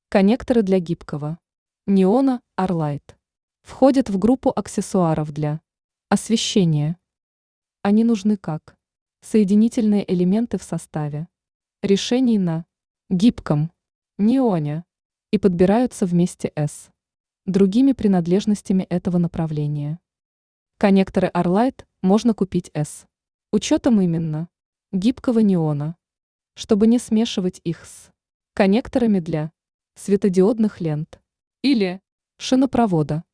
Коннекторы для гибкого неона Arlight входят в группу аксессуаров для освещения. Они нужны как соединительные элементы в составе решений на гибком неоне и подбираются вместе с другими принадлежностями этого направления. Коннекторы Arlight можно купить с учетом именно гибкого неона, чтобы не смешивать их с коннекторами для светодиодных лент или шинопровода.